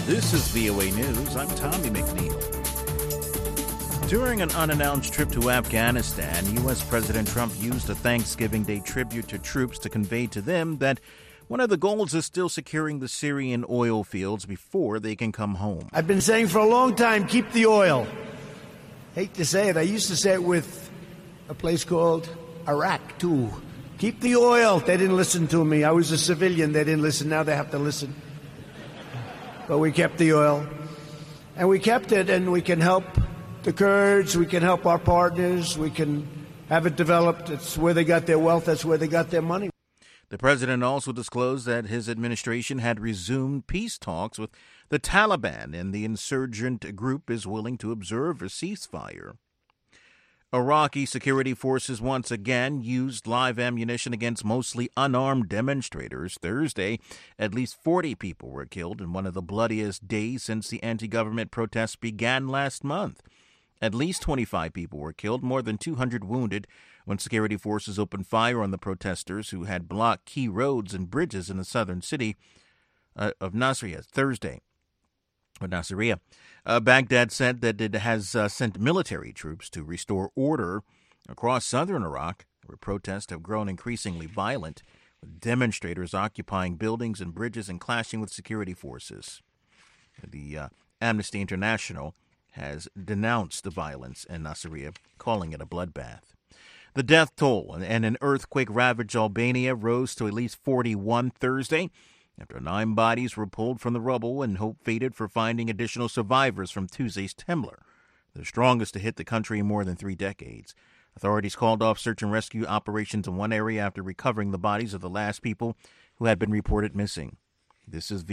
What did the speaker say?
This is VOA News. I'm Tommy McNeil. During an unannounced trip to Afghanistan, U.S. President Trump used a Thanksgiving Day tribute to troops to convey to them that one of the goals is still securing the Syrian oil fields before they can come home. I've been saying for a long time, keep the oil. Hate to say it. I used to say it with a place called Iraq, too. Keep the oil. They didn't listen to me. I was a civilian. They didn't listen. Now they have to listen. But we kept the oil. And we kept it, and we can help the Kurds. We can help our partners. We can have it developed. It's where they got their wealth. That's where they got their money. The president also disclosed that his administration had resumed peace talks with the Taliban, and the insurgent group is willing to observe a ceasefire. Iraqi security forces once again used live ammunition against mostly unarmed demonstrators. Thursday, at least 40 people were killed in one of the bloodiest days since the anti-government protests began last month. At least 25 people were killed, more than 200 wounded, when security forces opened fire on the protesters who had blocked key roads and bridges in the southern city of Nasiriyah Thursday. Baghdad said that it has sent military troops to restore order across southern Iraq, where protests have grown increasingly violent, with demonstrators occupying buildings and bridges and clashing with security forces. The Amnesty International has denounced the violence in Nasiriyah, calling it a bloodbath. The death toll in an earthquake-ravaged Albania rose to at least 41 Thursday, after 9 bodies were pulled from the rubble and hope faded for finding additional survivors from Tuesday's tremor, the strongest to hit the country in more than 3 decades. Authorities called off search and rescue operations in one area after recovering the bodies of the last people who had been reported missing. This is